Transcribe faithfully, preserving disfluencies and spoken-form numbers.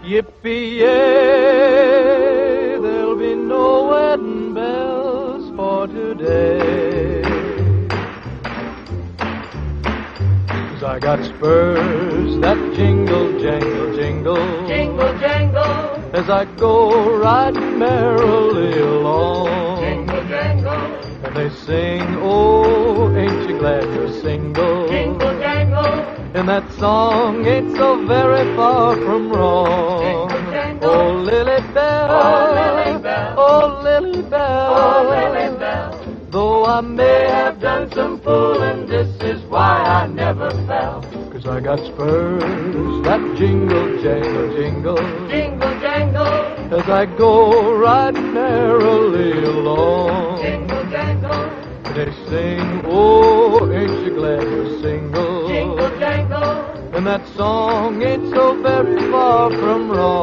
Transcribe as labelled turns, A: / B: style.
A: Yippee-yay, there'll be no wedding bells for today. 'Cause I got spurs that jingle, jangle, jingle,
B: Jingle, jangle,
A: as I go riding merrily along.
B: jingle, jangle,
A: And they sing, oh, ain't you glad you're single?
B: jingle, jangle,
A: And that song ain't so very far from wrong.
B: Jingle, jangle.
A: Oh, Lily Bell,
B: Oh, Lily Bell.
A: oh, Lily Bell,
B: oh, Lily Bell.
A: though I may have done some fooling,
B: This is why I never fell.
A: 'cause I got spurs that jingle, jangle, jingle,
B: Jingle, jangle,
A: as I go riding merrily along.
B: jingle, jangle,
A: They sing, oh, ain't you glad you're single?
B: jingle, jangle.
A: And that song ain't so very far from wrong.